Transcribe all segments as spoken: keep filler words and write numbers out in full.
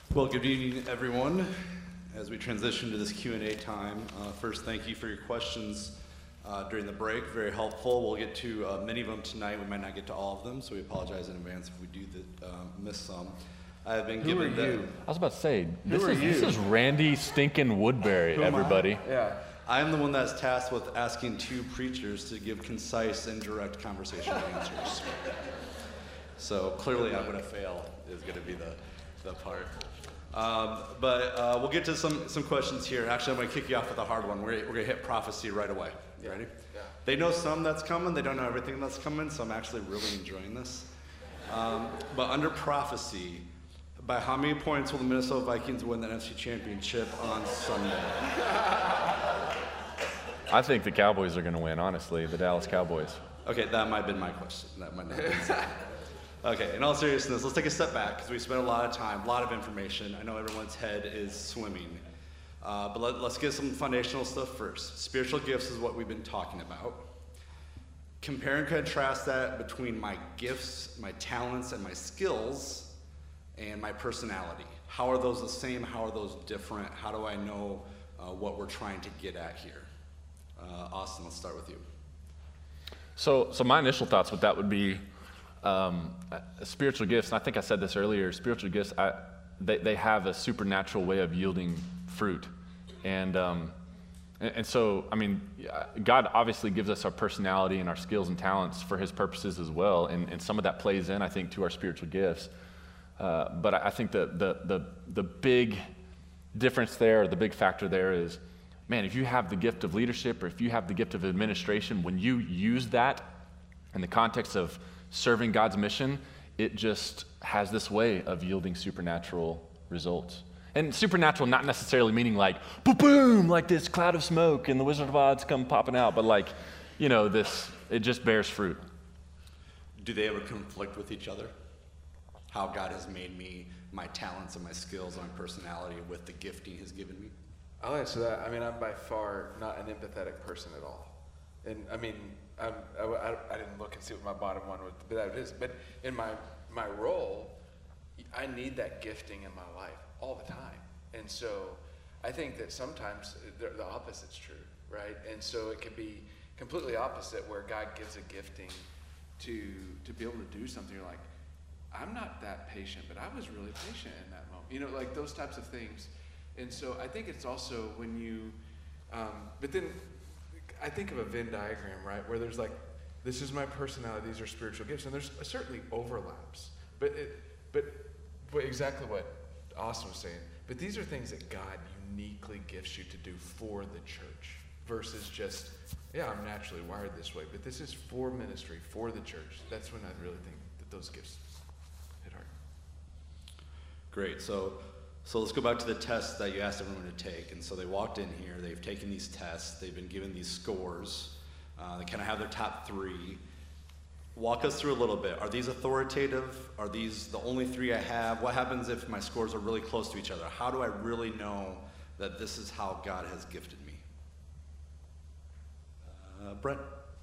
Well, good evening, everyone. As we transition to this Q and A time, uh, first, thank you for your questions uh, during the break. Very helpful. We'll get to uh, many of them tonight. We might not get to all of them, so we apologize in advance if we do the, uh, miss some. I have been Who given are the, you? I was about to say, this are is, you? this is Randy Stinkin' Woodbury, Who am I? everybody. Yeah. I am the one that's tasked with asking two preachers to give concise and direct conversational answers. So clearly I'm going to fail is going to be the, the part. Um, but uh, we'll get to some, some questions here. Actually, I'm going to kick you off with a hard one. We're, we're going to hit prophecy right away. You ready? Yeah. They know some that's coming. They don't know everything that's coming, so I'm actually really enjoying this. Um, but under prophecy, by how many points will the Minnesota Vikings win the N F C Championship on Sunday? I think the Cowboys are going to win, honestly, the Dallas Cowboys. Okay, that might have been my question. That might not have been so. Okay, in all seriousness, let's take a step back because we spent a lot of time, a lot of information. I know everyone's head is swimming. Uh, but let, let's get some foundational stuff first. Spiritual gifts is what we've been talking about. Compare and contrast that between my gifts, my talents, and my skills, and my personality. How are those the same? How are those different? How do I know uh, what we're trying to get at here? Uh, Austin, let's start with you. So, so my initial thoughts with that would be um, uh, spiritual gifts, and I think I said this earlier, spiritual gifts, I, they, they have a supernatural way of yielding fruit. And, um, and, and so, I mean, God obviously gives us our personality and our skills and talents for his purposes as well, and, and some of that plays in, I think, to our spiritual gifts. Uh, but I think the, the, the, the big difference there, or the big factor there is, man, if you have the gift of leadership or if you have the gift of administration, when you use that in the context of serving God's mission, it just has this way of yielding supernatural results. And supernatural not necessarily meaning like, boom, boom, like this cloud of smoke and the Wizard of Oz come popping out, but like, you know, this, it just bears fruit. Do they ever conflict with each other? How God has made me, my talents and my skills and my personality with the gifting he's given me? I'll answer that. I mean, I'm by far not an empathetic person at all. And I mean, I'm, I, I, I didn't look and see what my bottom one was, but that is. But in my, my role, I need that gifting in my life all the time. And so I think that sometimes the, the opposite's true, right? And so it can be completely opposite where God gives a gifting to, to be able to do something. You're like, I'm not that patient, but I was really patient in that moment. You know, like those types of things. And so I think it's also when you, um, but then I think of a Venn diagram, right, where there's like, this is my personality, these are spiritual gifts, and there's certainly overlaps. But it, but, but exactly what Austin was saying, but these are things that God uniquely gifts you to do for the church versus just, yeah, I'm naturally wired this way, but this is for ministry, for the church. That's when I really think that those gifts hit hard. Great. So, so let's go back to the test that you asked everyone to take. And so they walked in here, they've taken these tests, they've been given these scores, uh, they kind of have their top three. Walk us through a little bit. Are these authoritative? Are these the only three I have? What happens if my scores are really close to each other? How do I really know that this is how God has gifted me? Uh, Brent?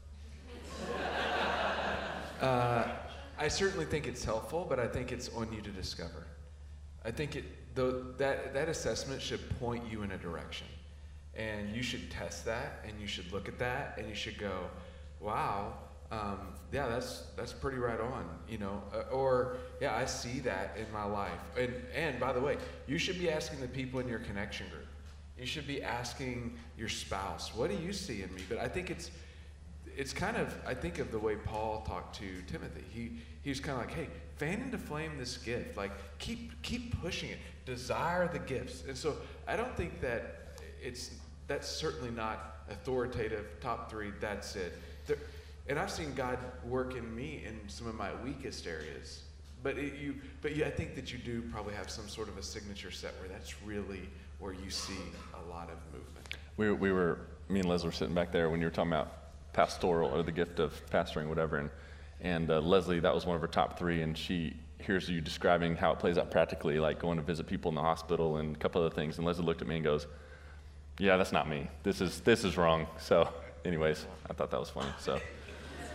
Uh, I certainly think it's helpful, but I think it's on you to discover. I think it though that that assessment should point you in a direction, and you should test that, and you should look at that, and you should go, "Wow, um, yeah, that's that's pretty right on," you know, uh, or yeah, I see that in my life. And and by the way, you should be asking the people in your connection group. You should be asking your spouse, "What do you see in me?" But I think it's it's kind of, I think of the way Paul talked to Timothy. He he was kind of like, hey, fan into flame this gift. Like, keep keep pushing it. Desire the gifts. And so I don't think that it's, that's certainly not authoritative, top three, that's it. There, and I've seen God work in me in some of my weakest areas. But it, you, but you, I think that you do probably have some sort of a signature set where that's really where you see a lot of movement. We, we were, me and Les were sitting back there when you were talking about pastoral or the gift of pastoring, whatever, and and uh, Leslie, that was one of her top three, and she hears you describing how it plays out practically, like going to visit people in the hospital and a couple other things, and Leslie looked at me and goes, yeah, that's not me. This is this is wrong. So anyways, I thought that was funny. So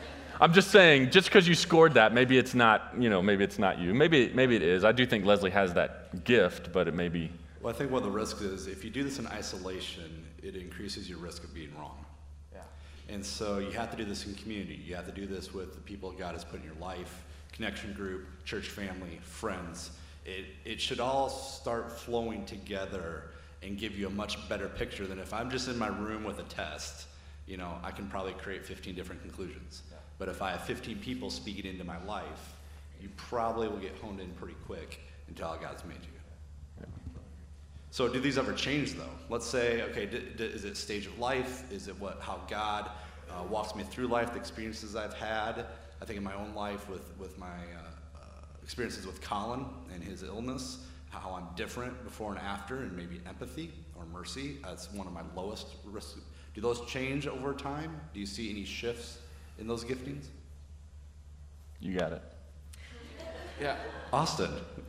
I'm just saying, just because you scored that, maybe it's not, you know, maybe it's not you. Maybe, maybe it is. I do think Leslie has that gift, but it may be. Well, I think one of the risks is if you do this in isolation, it increases your risk of being wrong. Yeah. And so you have to do this in community. You have to do this with the people God has put in your life, connection group, church family, friends. It, it should all start flowing together and give you a much better picture than if I'm just in my room with a test. You know, I can probably create fifteen different conclusions. Yeah. But if I have fifteen people speaking into my life, you probably will get honed in pretty quick into how God's made you. Yeah. So do these ever change though? Let's say, okay, d- d- is it stage of life? Is it what how God uh, walks me through life, the experiences I've had? I think in my own life with, with my uh, uh, experiences with Colin and his illness, how I'm different before and after, and maybe empathy or mercy. That's one of my lowest risks. Do those change over time? Do you see any shifts in those giftings? You got it. Yeah. Austin.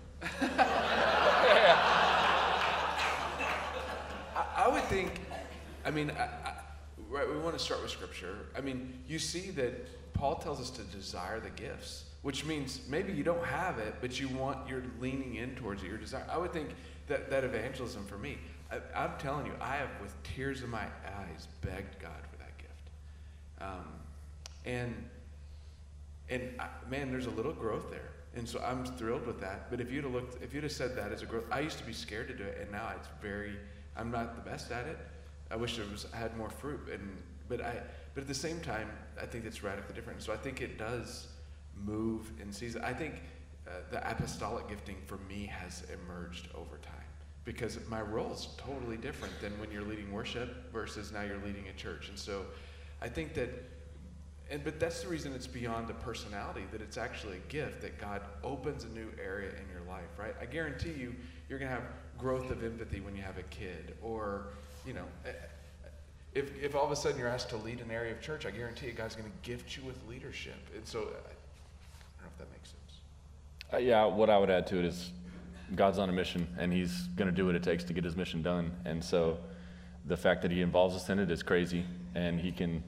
I, I would think, I mean, I, I, right, we want to start with Scripture. I mean, you see that Paul tells us to desire the gifts, which means maybe you don't have it, but you want, you're leaning in towards it, your desire. I would think that, that evangelism for me, I, I'm telling you, I have with tears in my eyes begged God for that gift. Um, and, and I, man, there's a little growth there. And so I'm thrilled with that. But if you'd have looked, if you'd have said that as a growth, I used to be scared to do it, and now it's very, I'm not the best at it. I wish it was, I had more fruit. And, but I, but at the same time, I think it's radically different. So I think it does move in season. I think uh, the apostolic gifting for me has emerged over time because my role is totally different than when you're leading worship versus now you're leading a church. And so I think that, and but that's the reason it's beyond a personality, that it's actually a gift, that God opens a new area in your life, right? I guarantee you, you're going to have growth of empathy when you have a kid, or, you know, if if all of a sudden you're asked to lead an area of church, I guarantee you God's going to gift you with leadership. And so, I don't know if that makes sense. Uh, yeah, what I would add to it is God's on a mission, and he's going to do what it takes to get his mission done. And so the fact that he involves us in it is crazy, and he can,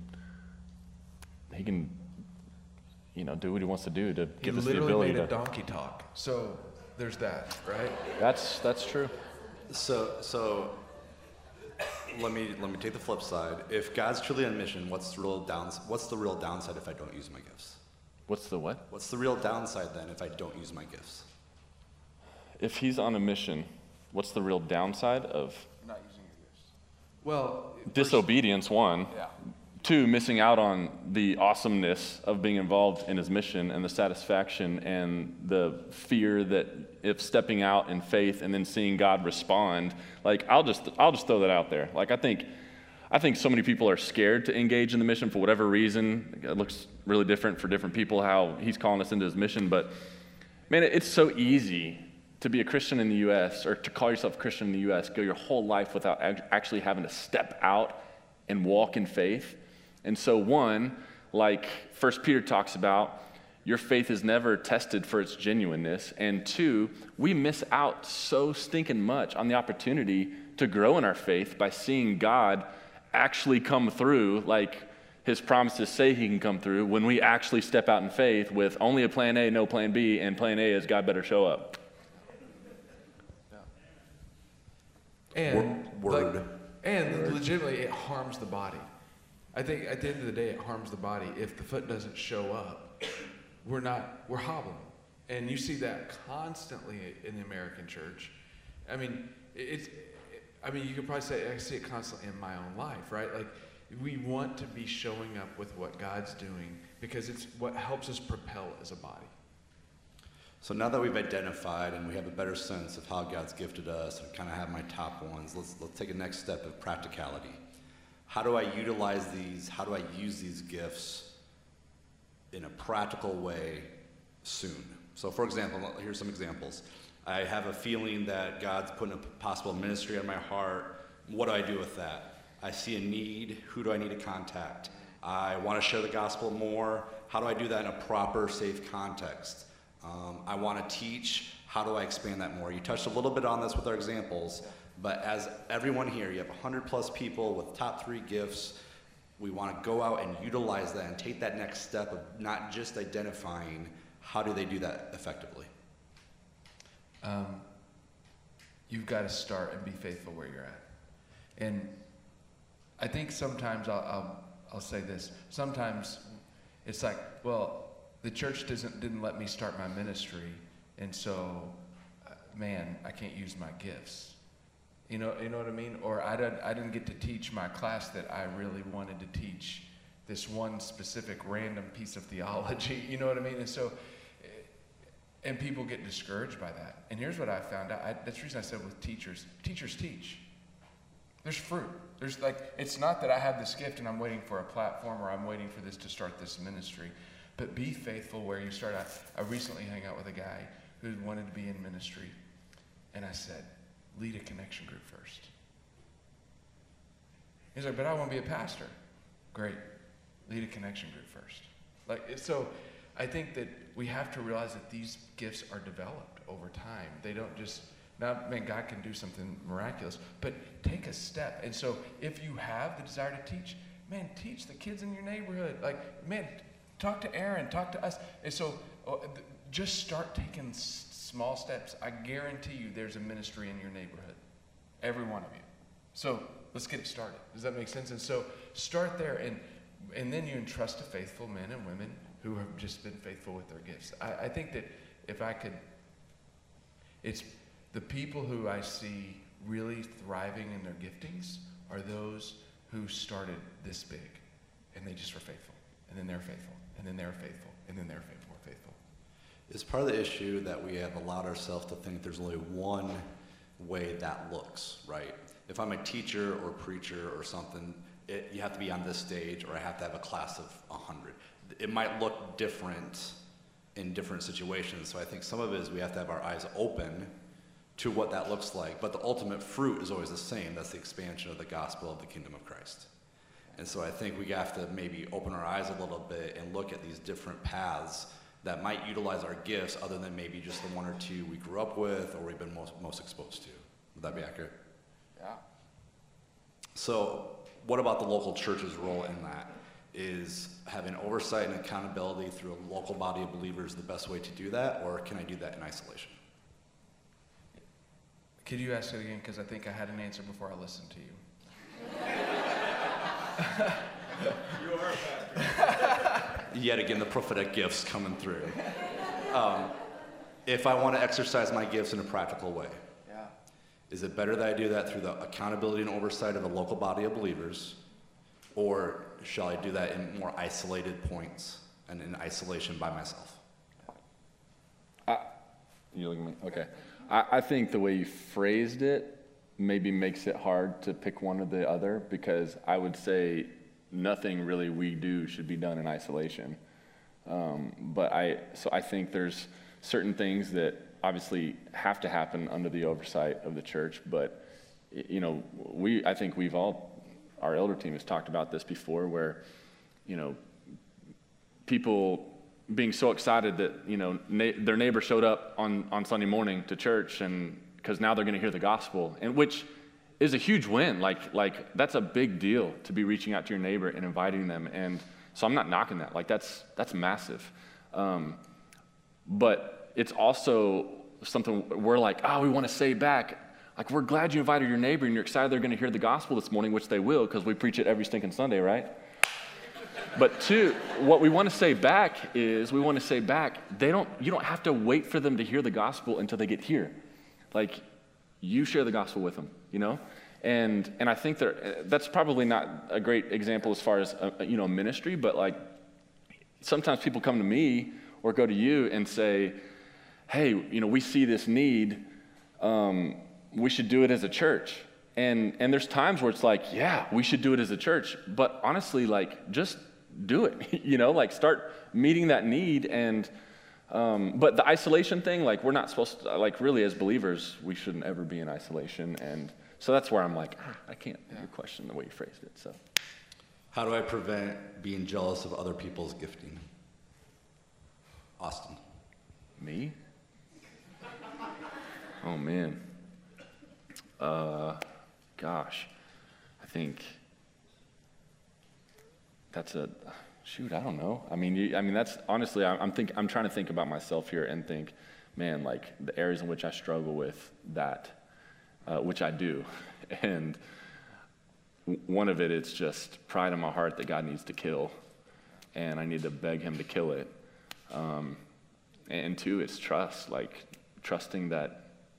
he can, you know, do what he wants to do to give us the ability to. He literally made a donkey talk. So there's that, right? That's that's true. So so let me let me take the flip side. If God's truly on mission, what's the real downs? What's the real downside if I don't use my gifts? What's the what? What's the real downside then if I don't use my gifts? If he's on a mission, what's the real downside of Not using your gifts. Well, disobedience? One. Yeah. Two, missing out on the awesomeness of being involved in his mission and the satisfaction and the fear that if stepping out in faith and then seeing God respond, like I'll just I'll just throw that out there. Like I think I think so many people are scared to engage in the mission for whatever reason. It looks really different for different people how he's calling us into his mission, but man, it's so easy to be a Christian in the U S or to call yourself a Christian in the U S, go your whole life without actually having to step out and walk in faith. And so one, like First Peter talks about, your faith is never tested for its genuineness. And two, we miss out so stinking much on the opportunity to grow in our faith by seeing God actually come through like his promises say he can come through when we actually step out in faith with only a plan A, no plan B, and plan A is God better show up. And, Word. like, and legitimately, it harms the body. I think at the end of the day, it harms the body. If the foot doesn't show up, we're not, we're hobbling. And you see that constantly in the American church. I mean, it's, I mean, you could probably say, I see it constantly in my own life, right? Like, we want to be showing up with what God's doing because it's what helps us propel as a body. So now that we've identified and we have a better sense of how God's gifted us and kind of have my top ones, let's let's take a next step of practicality. How do I utilize these? How do I use these gifts in a practical way soon? So for example, here's some examples. I have a feeling that God's putting a possible ministry on my heart. What do I do with that? I see a need. Who do I need to contact? I want to share the gospel more. How do I do that in a proper, safe context? Um, I want to teach. How do I expand that more? You touched a little bit on this with our examples, but as everyone here, you have one hundred plus people with top three gifts. we want to go out and utilize that and take that next step of not just identifying how do they do that effectively. Um, you've got to start and be faithful where you're at. And I think sometimes I'll, I'll, I'll say this. Sometimes it's like, well, the church doesn't, didn't let me start my ministry, and so, uh, man, I can't use my gifts. You know, you know what I mean? Or I didn't, I didn't get to teach my class that I really wanted to teach, this one specific random piece of theology. You know what I mean? And so, and people get discouraged by that. And here's what I found out. I, that's the reason I said with teachers, teachers teach. There's fruit. There's like, it's not that I have this gift and I'm waiting for a platform or I'm waiting for this to start this ministry, but be faithful where you start. I, I recently hung out with a guy who wanted to be in ministry, and I said, lead a connection group first. He's like, but I want to be a pastor. Great. Lead a connection group first. Like, so I think that we have to realize that these gifts are developed over time. They don't just, now, man, God can do something miraculous, but take a step. And so if you have the desire to teach, man, teach the kids in your neighborhood. Like, man, talk to Aaron, talk to us. And so uh, just start taking s- small steps. I guarantee you there's a ministry in your neighborhood. Every one of you. So let's get it started. Does that make sense? And so start there, and and then you entrust to faithful men and women who have just been faithful with their gifts. I, I think that if I could, it's the people who I see really thriving in their giftings are those who started this big, and they just were faithful, and then they're faithful, and then they're faithful, and then they're faithful, more faithful. It's part of the issue that we have allowed ourselves to think there's only one way that looks, right? If I'm a teacher or preacher or something, it, you have to be on this stage, or I have to have a class of one hundred. It might look different in different situations. So I think some of it is we have to have our eyes open to what that looks like. But the ultimate fruit is always the same. That's the expansion of the gospel of the kingdom of Christ. And so I think we have to maybe open our eyes a little bit and look at these different paths that might utilize our gifts other than maybe just the one or two we grew up with or we've been most, most exposed to. Would that be accurate? Yeah. So what about the local church's role in that? Is having oversight and accountability through a local body of believers the best way to do that, or can I do that in isolation? Could you ask it again? Because I think I had an answer before I listened to you. You are a pastor. Yet again, the prophetic gifts coming through. Um, if I want to exercise my gifts in a practical way, Yeah. is it better that I do that through the accountability and oversight of a local body of believers, or shall I do that in more isolated points and in isolation by myself? I, you look at me? Okay. I, I think the way you phrased it maybe makes it hard to pick one or the other, because I would say nothing really we do should be done in isolation. Um, but I, so I think there's certain things that obviously have to happen under the oversight of the church, but you know, we, I think we've all, our elder team has talked about this before, where, you know, people being so excited that, you know, na- their neighbor showed up on, on Sunday morning to church, and because now they're going to hear the gospel, and which is a huge win. Like, like that's a big deal to be reaching out to your neighbor and inviting them. And so I'm not knocking that. Like that's, that's massive. Um, but it's also something we're like, oh, we want to say back. Like, we're glad you invited your neighbor and you're excited they're going to hear the gospel this morning, which they will, because we preach it every stinking Sunday, right? But two, what we want to say back is, we want to say back, they don't, you don't have to wait for them to hear the gospel until they get here. Like, you share the gospel with them, you know? And and I think that that's probably not a great example as far as, a, you know, ministry, but like, sometimes people come to me or go to you and say, hey, you know, we see this need, um, we should do it as a church. And and there's times where it's like, yeah, we should do it as a church. But honestly, like, just do it, you know, like start meeting that need. And, um, but the isolation thing, like we're not supposed to, like really as believers, we shouldn't ever be in isolation. And so that's where I'm like, ah, I can't yeah. your question the way you phrased it, so. How do I prevent being jealous of other people's gifting? Austin. Me? Oh, man. Uh, gosh, I think that's a, shoot, I don't know. I mean, you, I mean, that's honestly, I'm, I'm think, I'm trying to think about myself here and think, man, like the areas in which I struggle with that, uh, which I do. And w- one of it is just pride in my heart that God needs to kill, and I need to beg him to kill it. Um, and two, it's trust, like trusting that,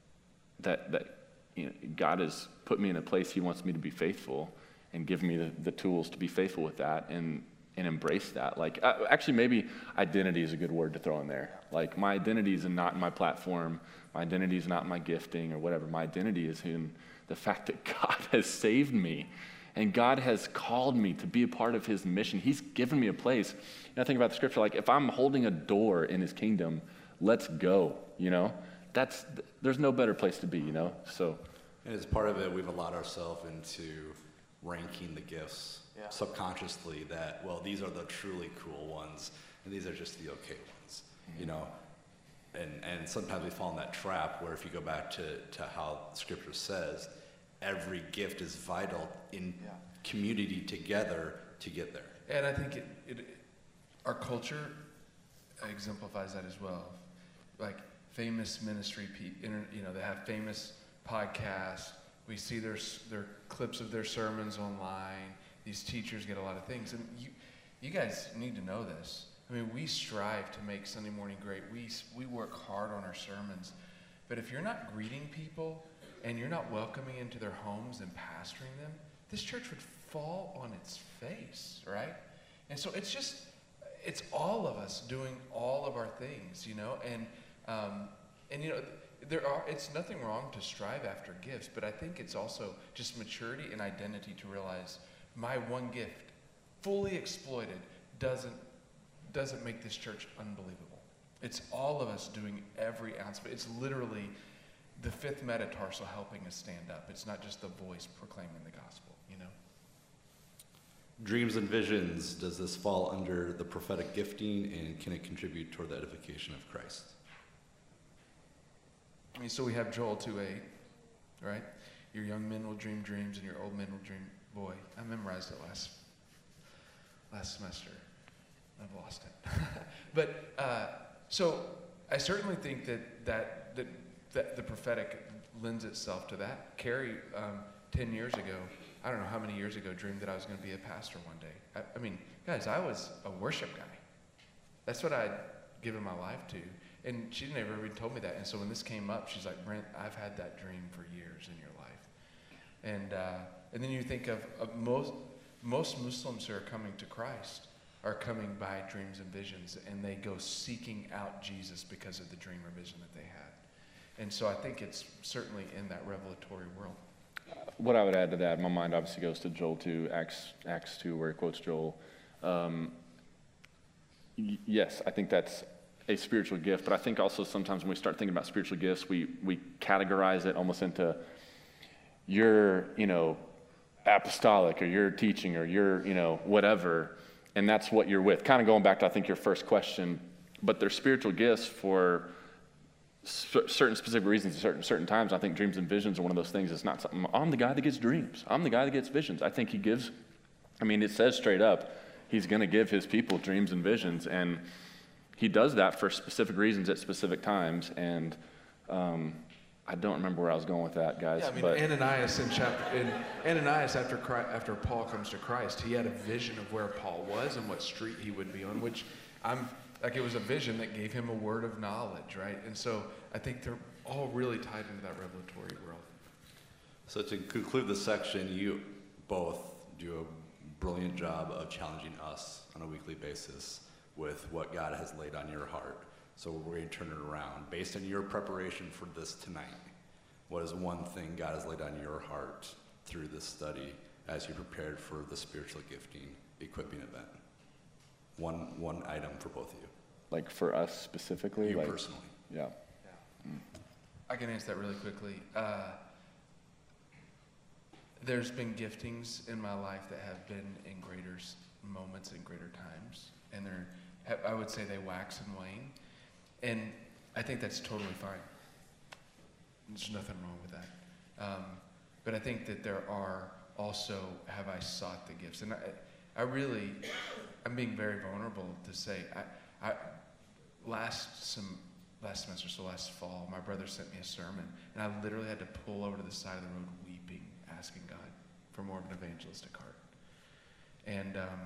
that, that, you know, God has put me in a place he wants me to be faithful, and give me the, the tools to be faithful with that and, and embrace that. Like, uh, actually, maybe identity is a good word to throw in there. Like, my identity is not in my platform. My identity is not in my gifting or whatever. My identity is in the fact that God has saved me, and God has called me to be a part of his mission. He's given me a place. You know, think about the scripture, like, if I'm holding a door in his kingdom, let's go, you know? That's, there's no better place to be, you know? So. And as part of it, we've allowed ourselves into ranking the gifts yeah. subconsciously that, well, these are the truly cool ones, and these are just the okay ones, mm-hmm. you know? And and sometimes we fall in that trap where if you go back to, to how Scripture says, every gift is vital in yeah. community together to get there. And I think it, it, our culture exemplifies that as well. Like famous ministry people, you know, they have famous podcasts. We see their their clips of their sermons online. These teachers get a lot of things, and you you guys need to know this. I mean, we strive to make Sunday morning great. We we work hard on our sermons, but if you're not greeting people and you're not welcoming into their homes and pastoring them, this church would fall on its face, right? And so it's just it's all of us doing all of our things, you know, and um, and you know. There are, it's nothing wrong to strive after gifts, but I think it's also just maturity and identity to realize my one gift, fully exploited, doesn't doesn't make this church unbelievable. It's all of us doing every ounce of it. It's literally the fifth metatarsal helping us stand up. It's not just the voice proclaiming the gospel, you know? Dreams and visions, does this fall under the prophetic gifting, and can it contribute toward the edification of Christ? I mean, so we have Joel two eight, right? Your young men will dream dreams, and your old men will dream. Boy, I memorized it last last semester. I've lost it. but uh, so I certainly think that that, that that the prophetic lends itself to that. Carrie, um, ten years ago, I don't know how many years ago, dreamed that I was going to be a pastor one day. I, I mean, guys, I was a worship guy. That's what I'd given my life to. And she never even told me that. And so when this came up, she's like, Brent, I've had that dream for years in your life. And uh, and then you think of, of most most Muslims who are coming to Christ are coming by dreams and visions, and they go seeking out Jesus because of the dream or vision that they had. And so I think it's certainly in that revelatory world. What I would add to that, my mind obviously goes to Joel two, Acts, Acts two, where he quotes Joel. Um, y- yes, I think that's a spiritual gift, but I think also sometimes when we start thinking about spiritual gifts, we we categorize it almost into you're, you know, apostolic, or you're teaching, or you're, you know, whatever, and that's what you're with. Kind of going back to, I think, your first question, but they're spiritual gifts for c- certain specific reasons at certain certain times. I think dreams and visions are one of those things. It's not something, I'm the guy that gets dreams. I'm the guy that gets visions. I think he gives, I mean, it says straight up, he's going to give his people dreams and visions, and he does that for specific reasons at specific times, and um, I don't remember where I was going with that, guys. Yeah, I mean, but Ananias in chapter, in Ananias after Christ, after Paul comes to Christ, he had a vision of where Paul was and what street he would be on, which I'm like it was a vision that gave him a word of knowledge, right? And so I think they're all really tied into that revelatory world. So to conclude this section, you both do a brilliant job of challenging us on a weekly basis with what God has laid on your heart. So we're going to turn it around. Based on your preparation for this tonight, what is one thing God has laid on your heart through this study as you prepared for the spiritual gifting equipping event? One one item for both of you. like for us specifically? You like, personally. Yeah. Yeah. Mm. I can answer that really quickly. Uh, there's been giftings in my life that have been in greater moments and greater times, and they're, I would say they wax and wane, and I think that's totally fine. There's nothing wrong with that. Um, but I think that there are also, have I sought the gifts? And I, I really, I'm being very vulnerable to say, I, I last some last semester, so last fall, my brother sent me a sermon, and I literally had to pull over to the side of the road weeping, asking God for more of an evangelistic heart. And um,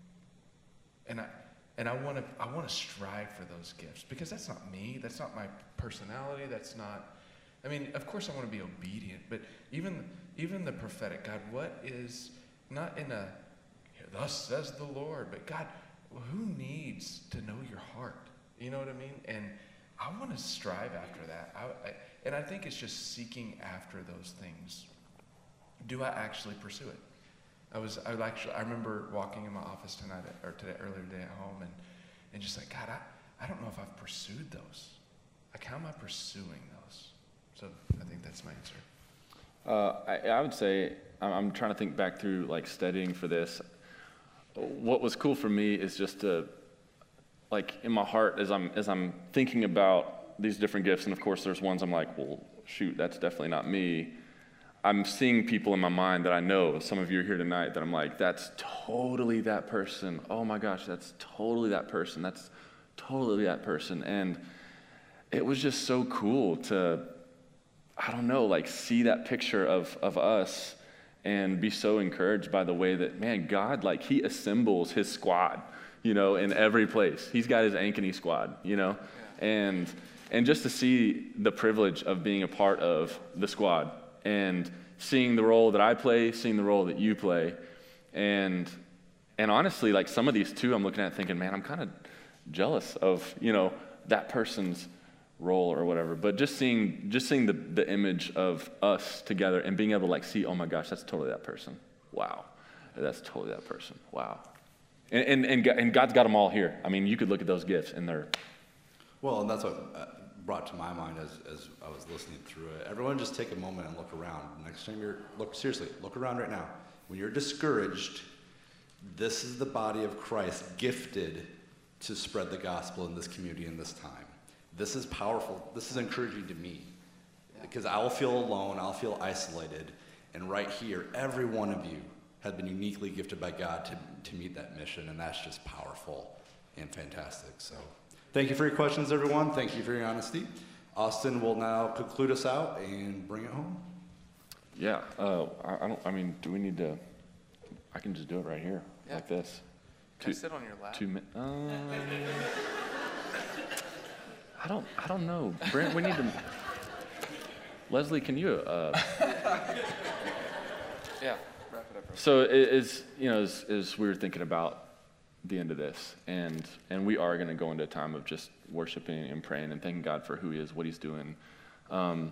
and I and I want to I want to strive for those gifts, because that's not me. That's not my personality. That's not. I mean, of course, I want to be obedient, but even even the prophetic, God, what is not in a thus says the Lord, but God, who needs to know your heart? You know what I mean? And I want to strive after that. I, I, and I think it's just seeking after those things. Do I actually pursue it? I was, I was actually, I remember walking in my office tonight, or today, earlier today at home, and, and just like, God, I, I don't know if I've pursued those. Like, how am I pursuing those? So I think that's my answer. Uh, I, I would say, I'm, I'm trying to think back through like studying for this. What was cool for me is just to, like in my heart, as I'm as I'm thinking about these different gifts, and of course there's ones I'm like, well, shoot, that's definitely not me. I'm seeing people in my mind that I know. Some of you are here tonight that I'm like, that's totally that person. Oh my gosh, that's totally that person. That's totally that person. And it was just so cool to, I don't know, like see that picture of of us and be so encouraged by the way that, man, God, like he assembles his squad, you know, in every place. He's got his Ankeny squad, you know, yeah. and and just to see the privilege of being a part of the squad and seeing the role that I play, seeing the role that you play, and and honestly, like some of these too, I'm looking at thinking, man, I'm kind of jealous of, you know, that person's role or whatever, but just seeing just seeing the, the image of us together and being able to like see, oh my gosh, that's totally that person. Wow, that's totally that person. Wow, and and and, and God's got them all here. I mean, you could look at those gifts and they're. Well, and that's what brought to my mind as as I was listening through it. Everyone, just take a moment and look around. Next time you're look seriously, look around right now. When you're discouraged, this is the body of Christ gifted to spread the gospel in this community in this time. This is powerful. This is encouraging to me, because I'll feel alone, I'll feel isolated, and right here, every one of you has been uniquely gifted by God to, to meet that mission, and that's just powerful and fantastic. So thank you for your questions, everyone. Thank you for your honesty. Austin will now conclude us out and bring it home. Yeah, uh, I, I don't, I mean, do we need to, I can just do it right here, yeah. like this. Can two, I sit on your lap? Two minutes. Um, I don't, I don't know. Brent, we need to, Leslie, can you, uh, yeah, wrap it up. So it is, you know, as, as we were thinking about the end of this, and and we are going to go into a time of just worshiping and praying and thanking God for who he is, what he's doing. Um,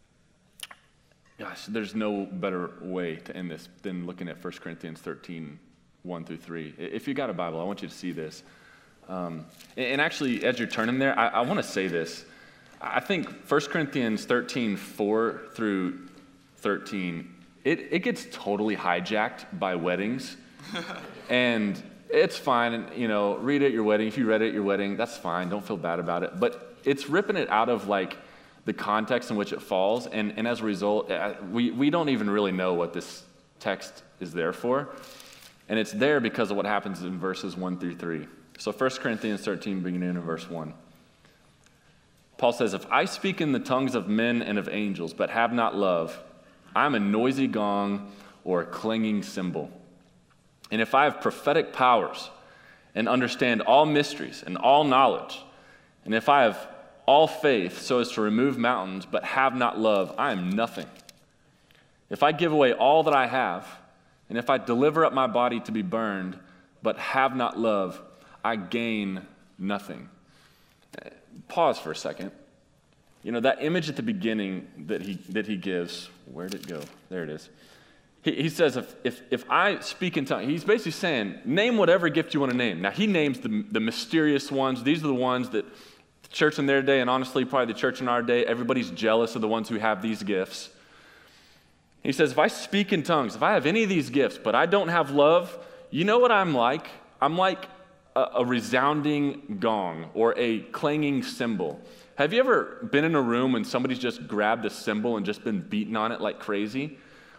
gosh, there's no better way to end this than looking at First Corinthians thirteen, one through three. If you got a Bible, I want you to see this. Um, and actually, as you're turning there, I, I want to say this. I think First Corinthians thirteen, four through thirteen, it, it gets totally hijacked by weddings. And it's fine, you know, read it at your wedding. If you read it at your wedding, that's fine. Don't feel bad about it. But it's ripping it out of, like, the context in which it falls. And, and as a result, we, we don't even really know what this text is there for. And it's there because of what happens in verses one through three. So First Corinthians thirteen, beginning in verse one. Paul says, if I speak in the tongues of men and of angels, but have not love, I'm a noisy gong or a clanging cymbal. And if I have prophetic powers and understand all mysteries and all knowledge, and if I have all faith so as to remove mountains, but have not love, I am nothing. If I give away all that I have, and if I deliver up my body to be burned, but have not love, I gain nothing. Pause for a second. You know, that image at the beginning that he that he gives, where did it go? There it is. He, he says, if, if if I speak in tongues, he's basically saying, name whatever gift you want to name. Now, he names the, the mysterious ones. These are the ones that the church in their day, and honestly, probably the church in our day, everybody's jealous of the ones who have these gifts. He says, if I speak in tongues, if I have any of these gifts, but I don't have love, you know what I'm like? I'm like a resounding gong or a clanging cymbal. Have you ever been in a room when somebody's just grabbed a cymbal and just been beating on it like crazy?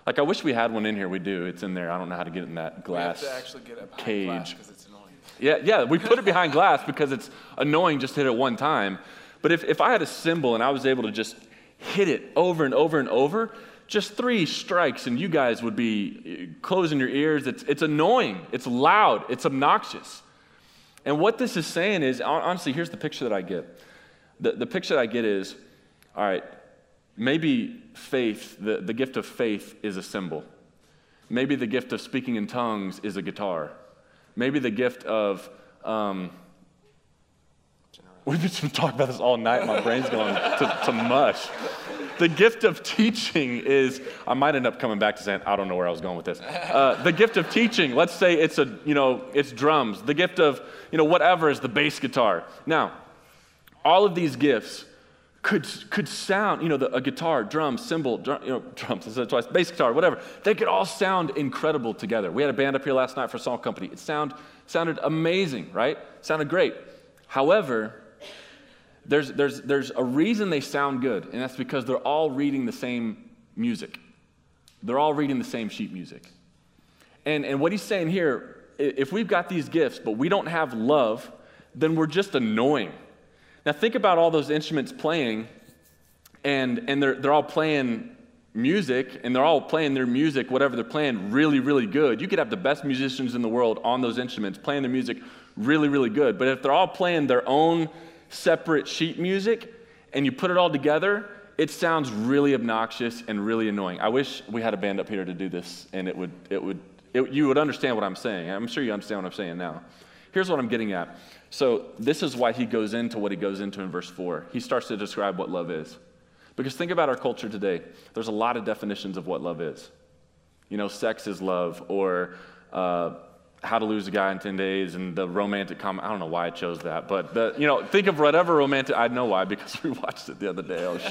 Like, I wish we had one in here. We do. It's in there. I don't know how to get it in that glass We have to actually get it behind cage. glass because it's annoying. Yeah, yeah, we put it behind glass because it's annoying just to hit it one time. But if, if I had a cymbal and I was able to just hit it over and over and over, just three strikes and you guys would be closing your ears. It's, it's annoying. It's loud. It's obnoxious. And what this is saying is, honestly, here's the picture that I get. The, the picture that I get is, all right, maybe faith, the, the gift of faith is a cymbal. Maybe the gift of speaking in tongues is a guitar. Maybe the gift of, um, we've been talking about this all night. My brain's going to, to mush. The gift of teaching is, I might end up coming back to saying, I don't know where I was going with this. Uh, the gift of teaching, let's say it's a, you know, it's drums. The gift of, you know, whatever is the bass guitar. Now, all of these gifts could could sound, you know, the, a guitar, drums, cymbal, drum, you know, drums, I said it twice, bass guitar, whatever. They could all sound incredible together. We had a band up here last night for Song Company. It sound, sounded amazing, right? Sounded great. However, there's, there's, there's a reason they sound good, and that's because they're all reading the same music. They're all reading the same sheet music. And, and what he's saying here, if we've got these gifts, but we don't have love, then we're just annoying. Now think about all those instruments playing, and, and they're, they're all playing music, and they're all playing their music, whatever they're playing, really, really good. You could have the best musicians in the world on those instruments playing their music really, really good. But if they're all playing their own separate sheet music, and you put it all together, it sounds really obnoxious and really annoying. I wish we had a band up here to do this, and it would, it would, it, you would understand what I'm saying. I'm sure you understand what I'm saying now. Here's what I'm getting at. So this is why he goes into what he goes into in verse four. He starts to describe what love is. Because think about our culture today. There's a lot of definitions of what love is. You know, sex is love, or uh, how to lose a guy in ten days, and the romantic comedy. I don't know why I chose that, but the, you know, think of whatever romantic. I know why, because we watched it the other day. Oh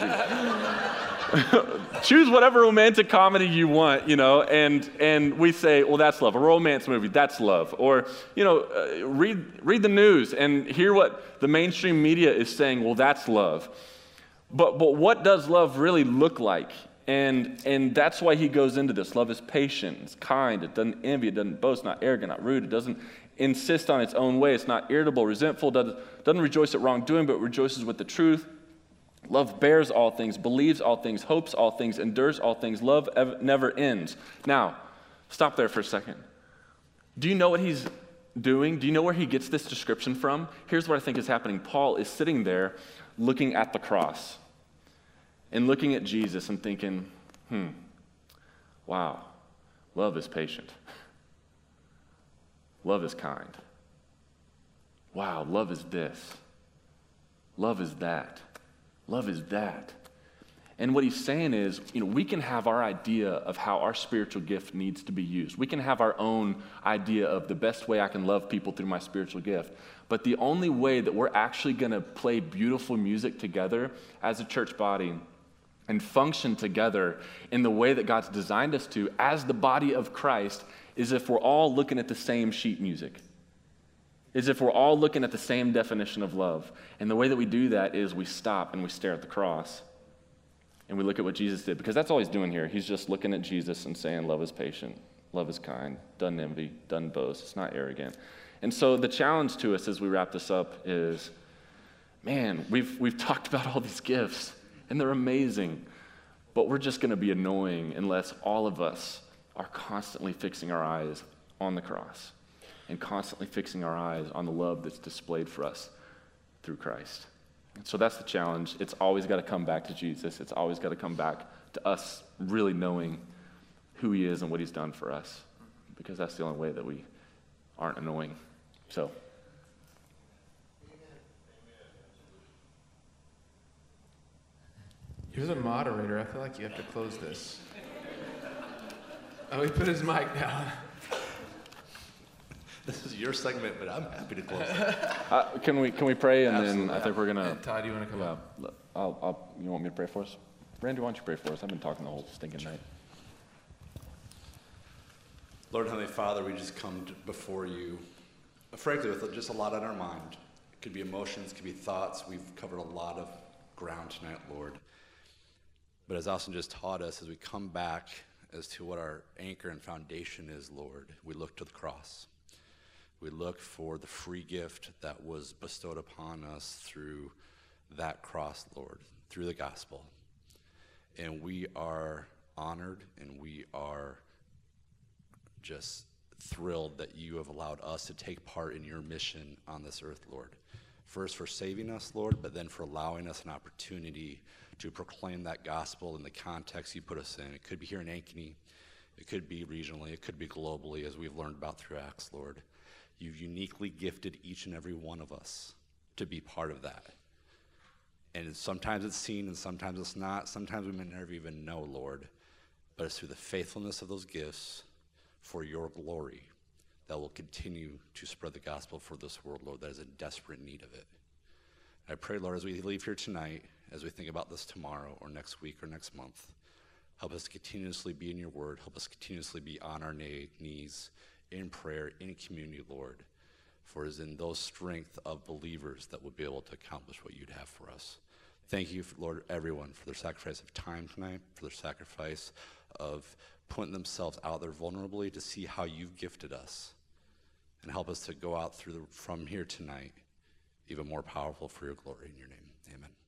shoot! Choose whatever romantic comedy you want, you know, and and we say, well, that's love. A romance movie, that's love. Or you know, uh, read read the news and hear what the mainstream media is saying. Well, that's love. But but what does love really look like? And and that's why he goes into this. Love is patient, it's kind, it doesn't envy, it doesn't boast, not arrogant, not rude, it doesn't insist on its own way, it's not irritable, resentful, doesn't, doesn't rejoice at wrongdoing, but rejoices with the truth. Love bears all things, believes all things, hopes all things, endures all things. Love ev- never ends. Now, stop there for a second. Do you know what he's doing? Do you know where he gets this description from? Here's what I think is happening. Paul is sitting there looking at the cross and looking at Jesus and thinking, hmm, wow, love is patient. Love is kind. Wow, love is this. Love is that. Love is that. And what he's saying is, you know, we can have our idea of how our spiritual gift needs to be used. We can have our own idea of the best way I can love people through my spiritual gift. But the only way that we're actually going to play beautiful music together as a church body and function together in the way that God's designed us to as the body of Christ is if we're all looking at the same sheet music. Is if we're all looking at the same definition of love. And the way that we do that is we stop and we stare at the cross. And we look at what Jesus did. Because that's all he's doing here. He's just looking at Jesus and saying love is patient. Love is kind. Doesn't envy. Doesn't boast. It's not arrogant. And so the challenge to us as we wrap this up is, man, we've we've talked about all these gifts. And they're amazing. But we're just going to be annoying unless all of us are constantly fixing our eyes on the cross. And constantly fixing our eyes on the love that's displayed for us through Christ. And so that's the challenge. It's always got to come back to Jesus. It's always got to come back to us really knowing who he is and what he's done for us. Because that's the only way that we aren't annoying. So. You're the moderator. I feel like you have to close this. Oh, he put his mic down. This is your segment, but I'm happy to close it. Uh, can we can we pray and Absolutely. then I think we're gonna. And Todd, do you want to come Yeah, up? I'll, I'll, you want me to pray for us? Randy, why don't you pray for us? I've been talking the whole stinking night. Lord Heavenly Father, we just come to, before you, frankly, with just a lot on our mind. It could be emotions, it could be thoughts. We've covered a lot of ground tonight, Lord. But as Austin just taught us, as we come back as to what our anchor and foundation is, Lord, we look to the cross. We look for the free gift that was bestowed upon us through that cross, Lord, through the gospel. And we are honored and we are just thrilled that you have allowed us to take part in your mission on this earth, Lord. First for saving us, Lord, but then for allowing us an opportunity to proclaim that gospel in the context you put us in. It could be here in Ankeny, it could be regionally, it could be globally, as we've learned about through Acts, Lord. You've uniquely gifted each and every one of us to be part of that. And sometimes it's seen and sometimes it's not. Sometimes we may never even know, Lord. But it's through the faithfulness of those gifts for your glory that will continue to spread the gospel for this world, Lord, that is in desperate need of it. I pray, Lord, as we leave here tonight, as we think about this tomorrow or next week or next month, help us continuously be in your word. Help us continuously be on our knees in prayer, in community, Lord. For it is in those strength of believers that we'll be able to accomplish what you'd have for us. Thank you, Lord, everyone, for their sacrifice of time tonight, for their sacrifice of putting themselves out there vulnerably to see how you've gifted us. And help us to go out through the, from here tonight even more powerful for your glory in your name. Amen.